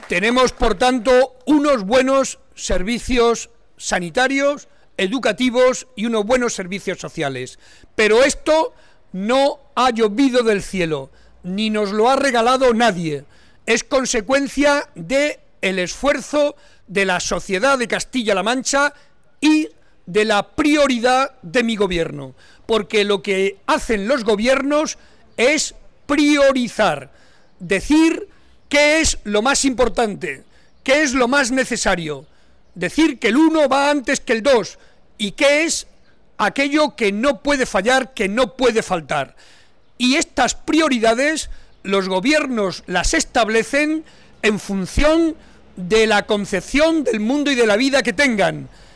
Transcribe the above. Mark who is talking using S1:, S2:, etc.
S1: Tenemos, por tanto, unos buenos servicios sanitarios, educativos y unos buenos servicios sociales. Pero esto no ha llovido del cielo, ni nos lo ha regalado nadie. Es consecuencia del esfuerzo de la sociedad de Castilla-La Mancha y de la prioridad de mi gobierno, porque lo que hacen los gobiernos es priorizar, decir qué es lo más importante, qué es lo más necesario, decir que el 1 va antes que el 2 y qué es aquello que no puede fallar, que no puede faltar. Y estas prioridades los gobiernos las establecen en función de la concepción del mundo y de la vida que tengan.